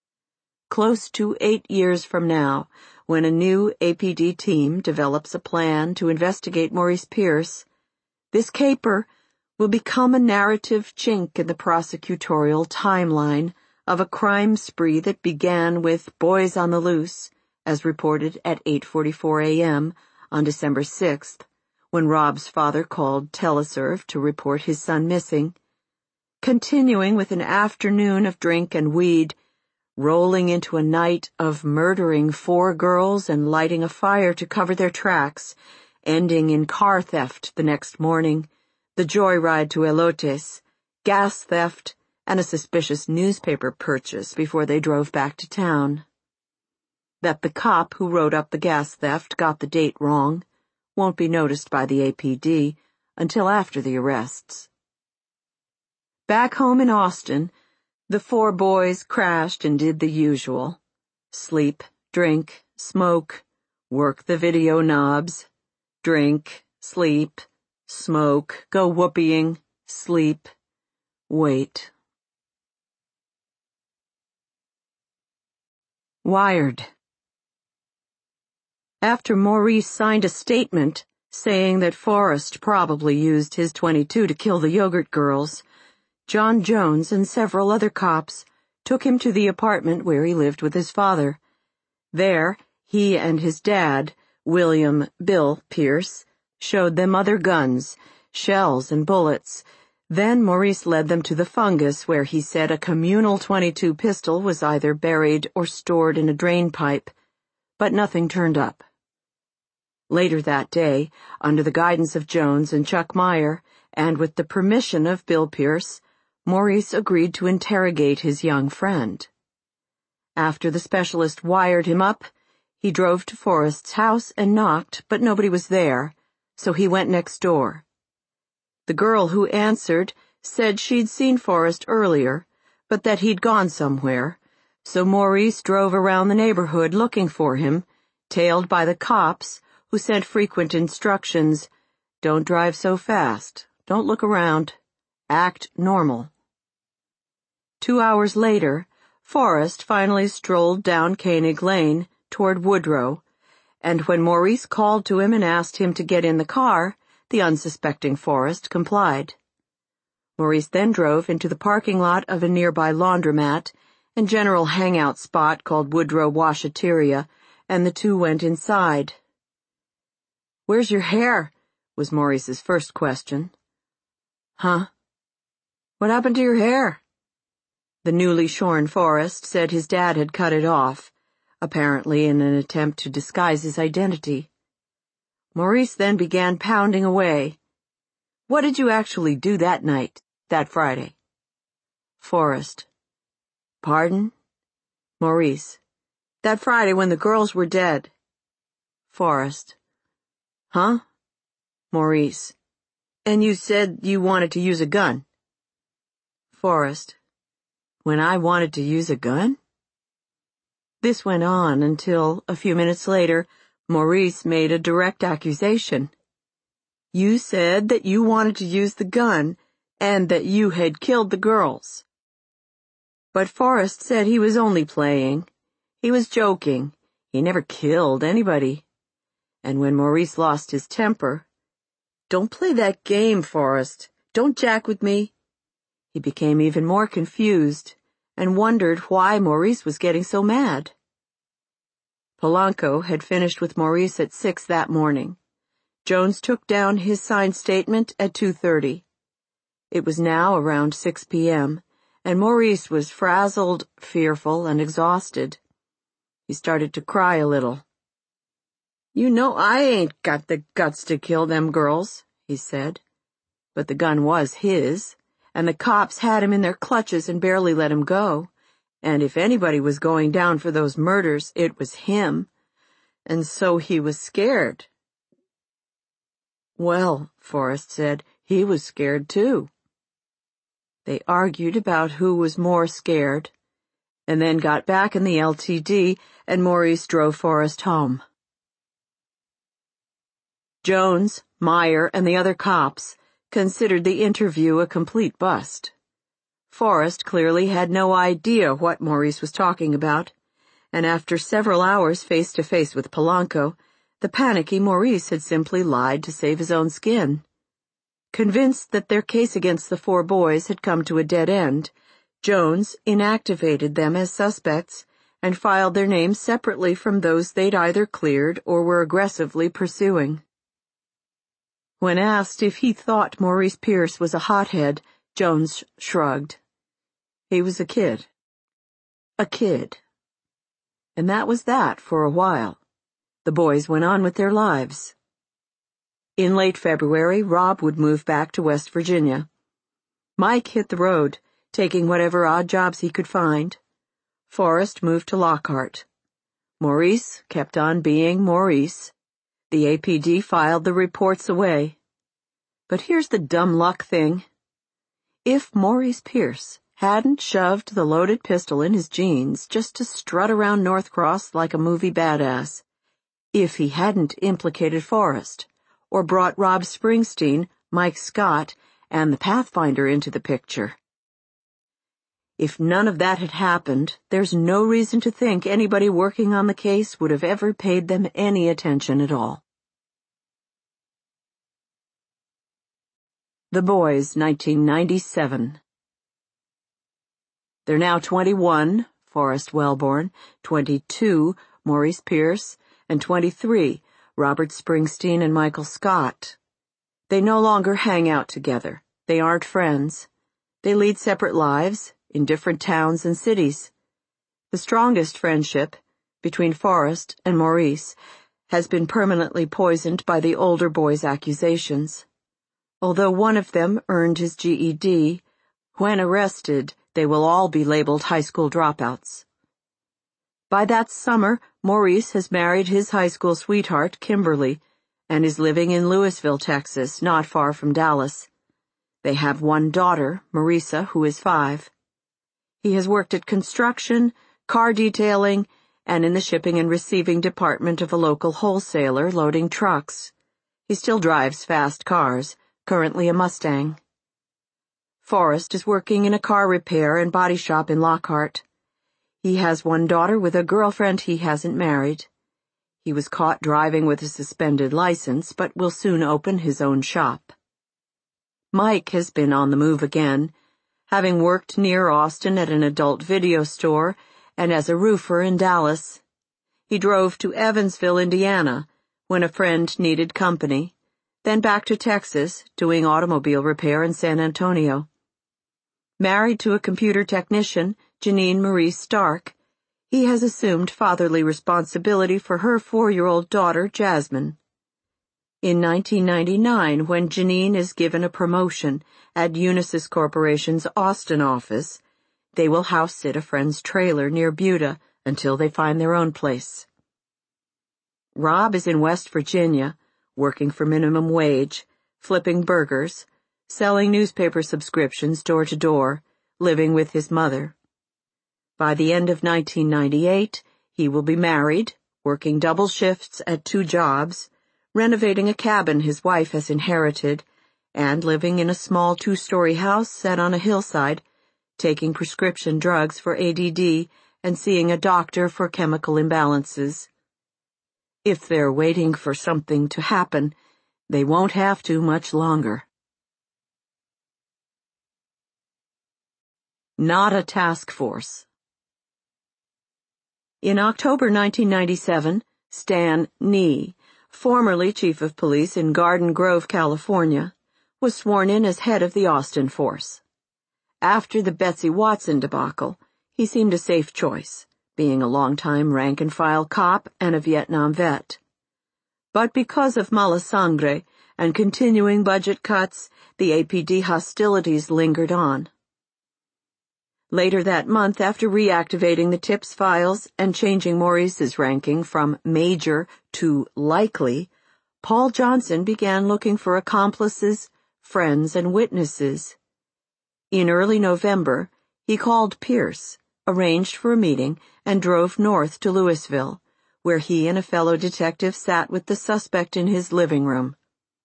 Close to eight years from now, when a new A P D team develops a plan to investigate Maurice Pierce, this caper will become a narrative chink in the prosecutorial timeline of a crime spree that began with Boys on the Loose, as reported at eight forty-four a.m. on December sixth, when Rob's father called Teleserve to report his son missing, continuing with an afternoon of drink and weed, rolling into a night of murdering four girls and lighting a fire to cover their tracks, ending in car theft the next morning, the joyride to Elotes, gas theft, and a suspicious newspaper purchase before they drove back to town. That the cop who wrote up the gas theft got the date wrong won't be noticed by the A P D until after the arrests. Back home in Austin, the four boys crashed and did the usual. Sleep, drink, smoke, work the video knobs, drink, sleep, smoke, go whoopieing, sleep, wait. Wired. After Maurice signed a statement saying that Forrest probably used his twenty-two to kill the yogurt girls, John Jones and several other cops took him to the apartment where he lived with his father. There, he and his dad, William Bill Pierce, showed them other guns, shells and bullets, Then Maurice led them to the fungus, where he said a communal twenty-two pistol was either buried or stored in a drain pipe, but nothing turned up. Later that day, under the guidance of Jones and Chuck Meyer, and with the permission of Bill Pierce, Maurice agreed to interrogate his young friend. After the specialist wired him up, he drove to Forrest's house and knocked, but nobody was there, so he went next door. The girl who answered said she'd seen Forrest earlier, but that he'd gone somewhere, so Maurice drove around the neighborhood looking for him, tailed by the cops, who sent frequent instructions: "Don't drive so fast, don't look around, act normal." Two hours later, Forrest finally strolled down Koenig Lane toward Woodrow, and when Maurice called to him and asked him to get in the car, the unsuspecting Forrest complied. Maurice then drove into the parking lot of a nearby laundromat and general hangout spot called Woodrow Washateria, and the two went inside. "Where's your hair?" was Maurice's first question. "Huh? What happened to your hair?" The newly shorn Forrest said his dad had cut it off, apparently in an attempt to disguise his identity. Maurice then began pounding away. "What did you actually do that night, that Friday?" Forrest: "Pardon?" Maurice: "That Friday when the girls were dead." Forrest: "Huh?" Maurice: "And you said you wanted to use a gun." Forrest: "When I wanted to use a gun?" This went on until, a few minutes later, Maurice made a direct accusation. "You said that you wanted to use the gun, and that you had killed the girls." But Forrest said he was only playing. He was joking. He never killed anybody. And when Maurice lost his temper, "Don't play that game, Forrest. Don't jack with me," he became even more confused and wondered why Maurice was getting so mad. Polanco had finished with Maurice at six that morning. Jones took down his signed statement at two thirty. It was now around six p.m., and Maurice was frazzled, fearful, and exhausted. He started to cry a little. "You know I ain't got the guts to kill them girls," he said. But the gun was his, and the cops had him in their clutches and barely let him go. And if anybody was going down for those murders, it was him. And so he was scared. Well, Forrest said, he was scared too. They argued about who was more scared, and then got back in the L T D, and Maurice drove Forrest home. Jones, Meyer, and the other cops considered the interview a complete bust. Forrest clearly had no idea what Maurice was talking about, and after several hours face-to-face with Polanco, the panicky Maurice had simply lied to save his own skin. Convinced that their case against the four boys had come to a dead end, Jones inactivated them as suspects and filed their names separately from those they'd either cleared or were aggressively pursuing. When asked if he thought Maurice Pierce was a hothead, Jones shrugged. He was a kid. A kid. And that was that for a while. The boys went on with their lives. In late February, Rob would move back to West Virginia. Mike hit the road, taking whatever odd jobs he could find. Forrest moved to Lockhart. Maurice kept on being Maurice. The A P D filed the reports away. But here's the dumb luck thing. If Maurice Pierce hadn't shoved the loaded pistol in his jeans just to strut around Northcross like a movie badass, if he hadn't implicated Forrest, or brought Rob Springsteen, Mike Scott, and the Pathfinder into the picture, if none of that had happened, there's no reason to think anybody working on the case would have ever paid them any attention at all. The Boys, nineteen ninety-seven. They're now twenty-one, Forrest Wellborn, twenty-two, Maurice Pierce, and twenty-three, Robert Springsteen and Michael Scott. They no longer hang out together. They aren't friends. They lead separate lives in different towns and cities. The strongest friendship, between Forrest and Maurice, has been permanently poisoned by the older boy's accusations. Although one of them earned his G E D, when arrested, they will all be labeled high school dropouts. By that summer, Maurice has married his high school sweetheart, Kimberly, and is living in Lewisville, Texas, not far from Dallas. They have one daughter, Marisa, who is five. He has worked at construction, car detailing, and in the shipping and receiving department of a local wholesaler loading trucks. He still drives fast cars, currently a Mustang. Forrest is working in a car repair and body shop in Lockhart. He has one daughter with a girlfriend he hasn't married. He was caught driving with a suspended license, but will soon open his own shop. Mike has been on the move again, having worked near Austin at an adult video store and as a roofer in Dallas. He drove to Evansville, Indiana, when a friend needed company, then back to Texas, doing automobile repair in San Antonio. Married to a computer technician, Janine Marie Stark, he has assumed fatherly responsibility for her four-year-old daughter, Jasmine. In nineteen ninety-nine, when Janine is given a promotion at Unisys Corporation's Austin office, they will house-sit a friend's trailer near Buda until they find their own place. Rob is in West Virginia, working for minimum wage, flipping burgers, selling newspaper subscriptions door to door, living with his mother. By the end of nineteen ninety-eight, he will be married, working double shifts at two jobs, renovating a cabin his wife has inherited, and living in a small two-story house set on a hillside, taking prescription drugs for A D D and seeing a doctor for chemical imbalances. If they're waiting for something to happen, they won't have to much longer. Not a task force. In October nineteen ninety-seven, Stan Nee, formerly chief of police in Garden Grove, California, was sworn in as head of the Austin force. After the Betsy Watson debacle, he seemed a safe choice, being a longtime rank-and-file cop and a Vietnam vet. But because of Mala Sangre and continuing budget cuts, the A P D hostilities lingered on. Later that month, after reactivating the tips files and changing Maurice's ranking from major to likely, Paul Johnson began looking for accomplices, friends, and witnesses. In early November, he called Pierce, arranged for a meeting, and drove north to Lewisville, where he and a fellow detective sat with the suspect in his living room.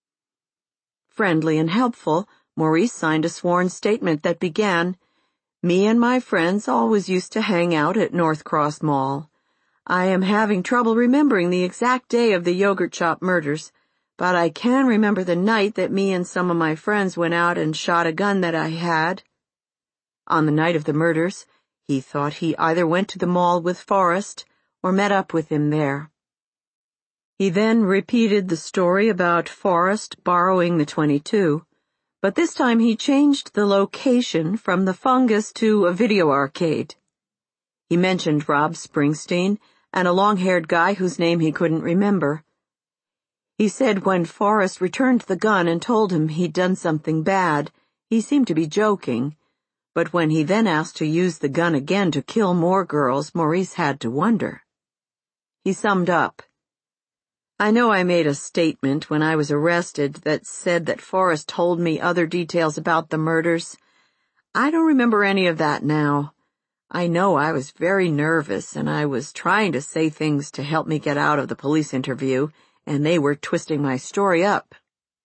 Friendly and helpful, Maurice signed a sworn statement that began, "Me and my friends always used to hang out at North Cross Mall. I am having trouble remembering the exact day of the yogurt shop murders, but I can remember the night that me and some of my friends went out and shot a gun that I had." On the night of the murders, he thought he either went to the mall with Forrest or met up with him there. He then repeated the story about Forrest borrowing the twenty-two, but this time he changed the location from the Fungus to a video arcade. He mentioned Rob Springsteen and a long-haired guy whose name he couldn't remember. He said when Forrest returned the gun and told him he'd done something bad, he seemed to be joking, but when he then asked to use the gun again to kill more girls, Maurice had to wonder. He summed up, "I know I made a statement when I was arrested that said that Forrest told me other details about the murders. I don't remember any of that now. I know I was very nervous and I was trying to say things to help me get out of the police interview, and they were twisting my story up."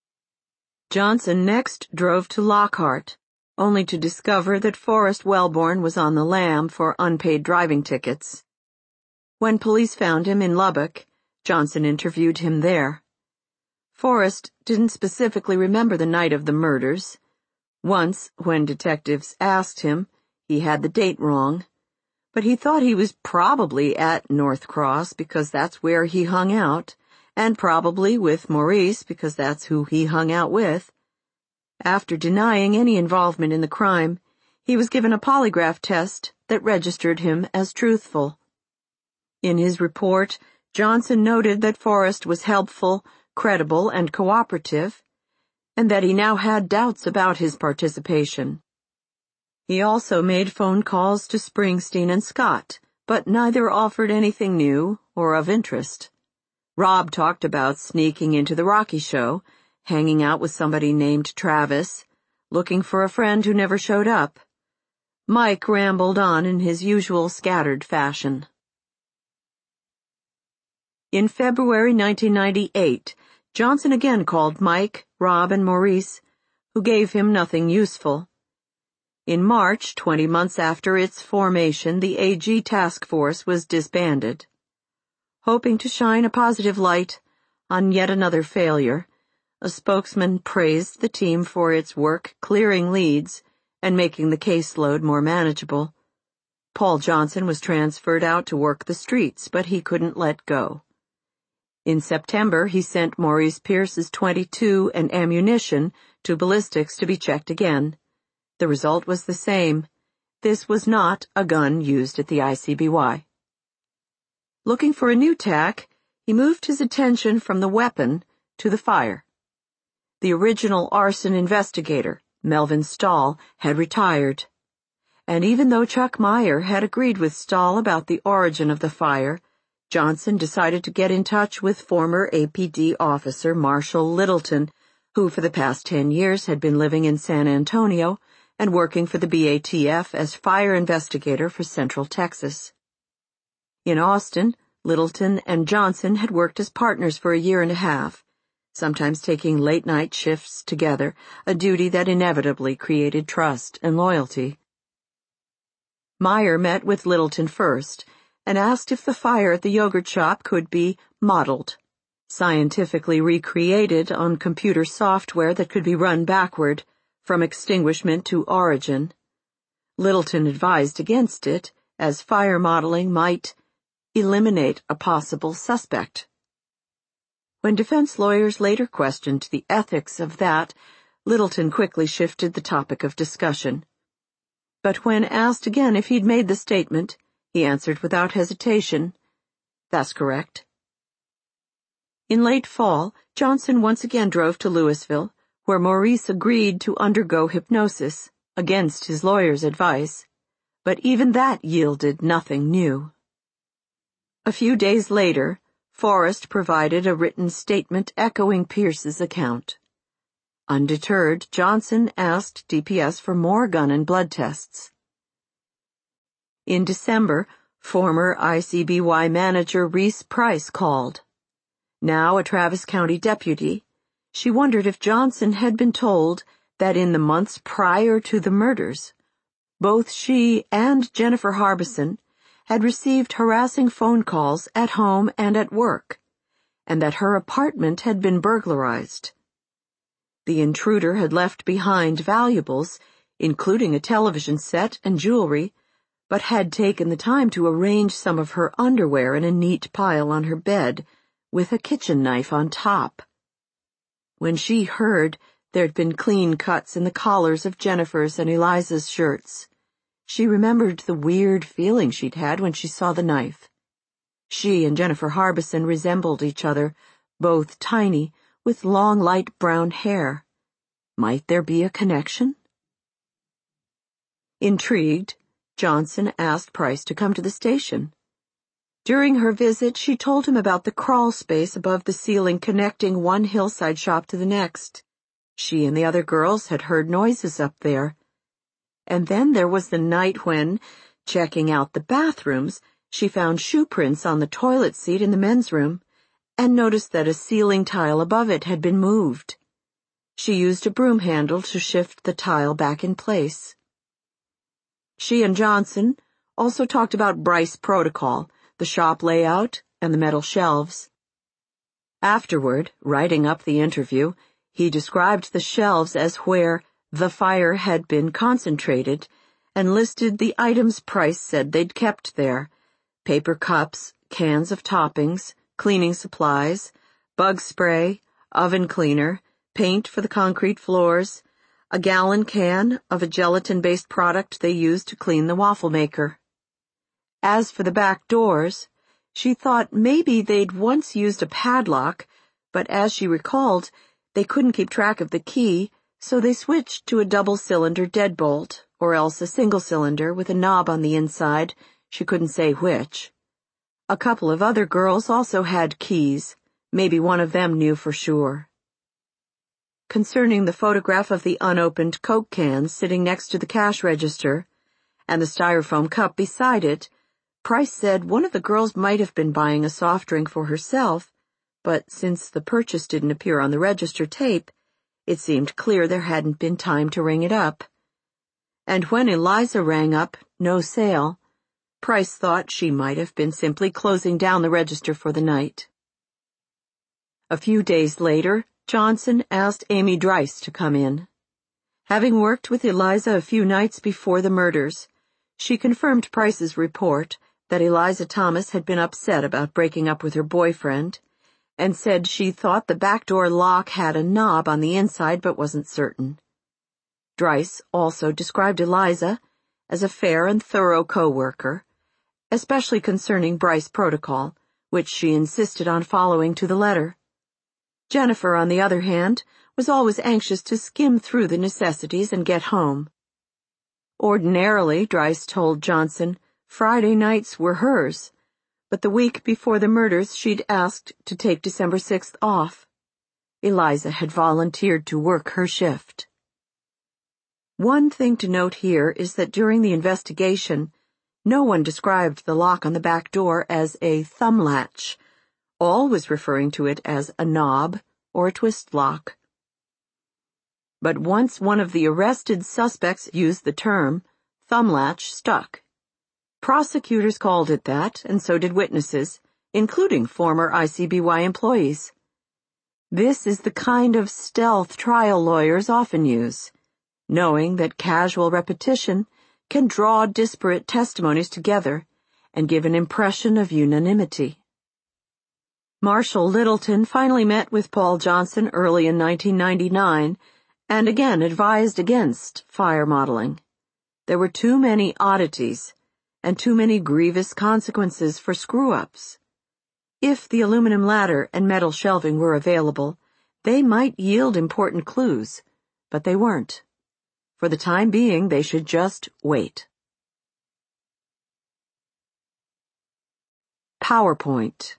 Johnson next drove to Lockhart, only to discover that Forrest Wellborn was on the lam for unpaid driving tickets. When police found him in Lubbock, Johnson interviewed him there. Forrest didn't specifically remember the night of the murders. Once, when detectives asked him, he had the date wrong, but he thought he was probably at North Cross because that's where he hung out, and probably with Maurice because that's who he hung out with. After denying any involvement in the crime, he was given a polygraph test that registered him as truthful. In his report, Johnson noted that Forrest was helpful, credible, and cooperative, and that he now had doubts about his participation. He also made phone calls to Springsteen and Scott, but neither offered anything new or of interest. Rob talked about sneaking into the Rocky show, hanging out with somebody named Travis, looking for a friend who never showed up. Mike rambled on in his usual scattered fashion. In February nineteen ninety-eight, Johnson again called Mike, Rob, and Maurice, who gave him nothing useful. In March, twenty months after its formation, the A G task force was disbanded. Hoping to shine a positive light on yet another failure, a spokesman praised the team for its work clearing leads and making the caseload more manageable. Paul Johnson was transferred out to work the streets, but he couldn't let go. In September, he sent Maurice Pierce's twenty-two and ammunition to ballistics to be checked again. The result was the same. This was not a gun used at the I C B Y. Looking for a new tack, he moved his attention from the weapon to the fire. The original arson investigator, Melvin Stahl, had retired. And even though Chuck Meyer had agreed with Stahl about the origin of the fire, Johnson decided to get in touch with former A P D officer Marshall Littleton, who for the past ten years had been living in San Antonio and working for the B A T F as fire investigator for Central Texas. In Austin, Littleton and Johnson had worked as partners for a year and a half, sometimes taking late-night shifts together, a duty that inevitably created trust and loyalty. Meyer met with Littleton first and asked if the fire at the yogurt shop could be modeled, scientifically recreated on computer software that could be run backward, from extinguishment to origin. Littleton advised against it, as fire modeling might eliminate a possible suspect. When defense lawyers later questioned the ethics of that, Littleton quickly shifted the topic of discussion. But when asked again if he'd made the statement, he answered without hesitation, "That's correct." In late fall, Johnson once again drove to Louisville, where Maurice agreed to undergo hypnosis, against his lawyer's advice, but even that yielded nothing new. A few days later, Forrest provided a written statement echoing Pierce's account. Undeterred, Johnson asked D P S for more gun and blood tests. In December, former I C B Y manager Reese Price called. Now a Travis County deputy, she wondered if Johnson had been told that in the months prior to the murders, both she and Jennifer Harbison had received harassing phone calls at home and at work, and that her apartment had been burglarized. The intruder had left behind valuables, including a television set and jewelry, but had taken the time to arrange some of her underwear in a neat pile on her bed, with a kitchen knife on top. When she heard there'd been clean cuts in the collars of Jennifer's and Eliza's shirts, she remembered the weird feeling she'd had when she saw the knife. She and Jennifer Harbison resembled each other, both tiny, with long light brown hair. Might there be a connection? Intrigued, Johnson asked Price to come to the station. During her visit, she told him about the crawl space above the ceiling connecting one hillside shop to the next. She and the other girls had heard noises up there. And then there was the night when, checking out the bathrooms, she found shoe prints on the toilet seat in the men's room and noticed that a ceiling tile above it had been moved. She used a broom handle to shift the tile back in place. She and Johnson also talked about Bryce Protocol, the shop layout, and the metal shelves. Afterward, writing up the interview, he described the shelves as where the fire had been concentrated and listed the items Price said they'd kept there: paper cups, cans of toppings, cleaning supplies, bug spray, oven cleaner, paint for the concrete floors, a gallon can of a gelatin-based product they used to clean the waffle maker. As for the back doors, she thought maybe they'd once used a padlock, but as she recalled, they couldn't keep track of the key, so they switched to a double-cylinder deadbolt, or else a single-cylinder with a knob on the inside, she couldn't say which. A couple of other girls also had keys. Maybe one of them knew for sure. Concerning the photograph of the unopened Coke cans sitting next to the cash register, and the styrofoam cup beside it, Price said one of the girls might have been buying a soft drink for herself, but since the purchase didn't appear on the register tape, it seemed clear there hadn't been time to ring it up. And when Eliza rang up, no sale, Price thought she might have been simply closing down the register for the night. A few days later, Johnson asked Amy Dryce to come in. Having worked with Eliza a few nights before the murders, she confirmed Price's report that Eliza Thomas had been upset about breaking up with her boyfriend, and said she thought the back door lock had a knob on the inside but wasn't certain. Dryce also described Eliza as a fair and thorough co-worker, especially concerning Bryce protocol, which she insisted on following to the letter. Jennifer, on the other hand, was always anxious to skim through the necessities and get home. Ordinarily, Dryce told Johnson, Friday nights were hers, but the week before the murders she'd asked to take December sixth off. Eliza had volunteered to work her shift. One thing to note here is that during the investigation, no one described the lock on the back door as a thumb latch. All was referring to it as a knob or a twist lock. But once one of the arrested suspects used the term, thumb latch stuck. Prosecutors called it that, and so did witnesses, including former I C B Y employees. This is the kind of stealth trial lawyers often use, knowing that casual repetition can draw disparate testimonies together and give an impression of unanimity. Marshall Littleton finally met with Paul Johnson early in nineteen ninety-nine and again advised against fire modeling. There were too many oddities and too many grievous consequences for screw-ups. If the aluminum ladder and metal shelving were available, they might yield important clues, but they weren't. For the time being, they should just wait. PowerPoint.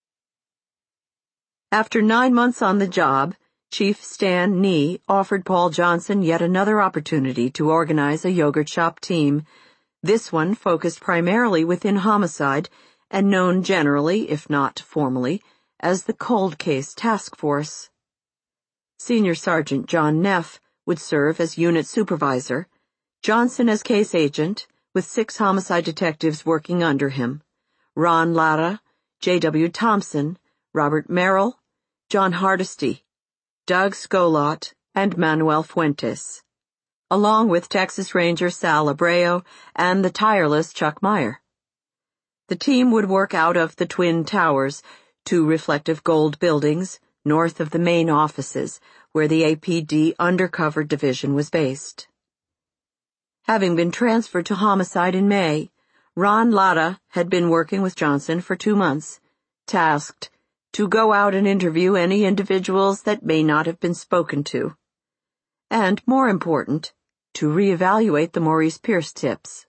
After nine months on the job, Chief Stan Nee offered Paul Johnson yet another opportunity to organize a yogurt shop team, this one focused primarily within homicide and known generally, if not formally, as the Cold Case Task Force. Senior Sergeant John Neff would serve as unit supervisor, Johnson as case agent, with six homicide detectives working under him, Ron Lara, J W Thompson, Robert Merrill, John Hardesty, Doug Scolott, and Manuel Fuentes, along with Texas Ranger Sal Abreu and the tireless Chuck Meyer. The team would work out of the Twin Towers, two reflective gold buildings, north of the main offices, where the A P D Undercover Division was based. Having been transferred to homicide in May, Ron Lara had been working with Johnson for two months, tasked to go out and interview any individuals that may not have been spoken to, and, more important, to reevaluate the Maurice Pierce tips.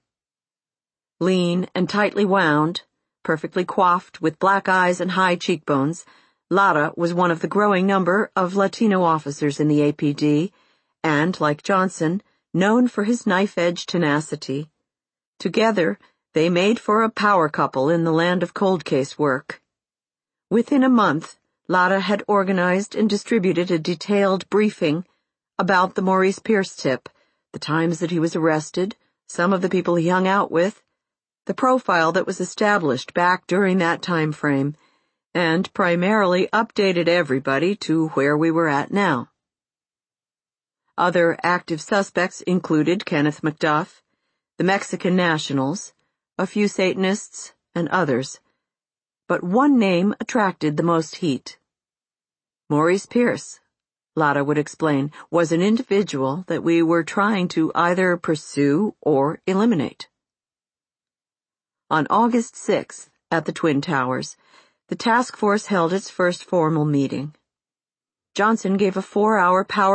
Lean and tightly wound, perfectly coiffed with black eyes and high cheekbones, Lara was one of the growing number of Latino officers in the A P D, and, like Johnson, known for his knife-edge tenacity. Together, they made for a power couple in the land of cold case work. Within a month, Lara had organized and distributed a detailed briefing about the Maurice Pierce tip, the times that he was arrested, some of the people he hung out with, the profile that was established back during that time frame, and primarily updated everybody to where we were at now. Other active suspects included Kenneth McDuff, the Mexican Nationals, a few Satanists, and others. But one name attracted the most heat. Maurice Pierce, Lada would explain, was an individual that we were trying to either pursue or eliminate. On August sixth, at the Twin Towers, the task force held its first formal meeting. Johnson gave a four-hour power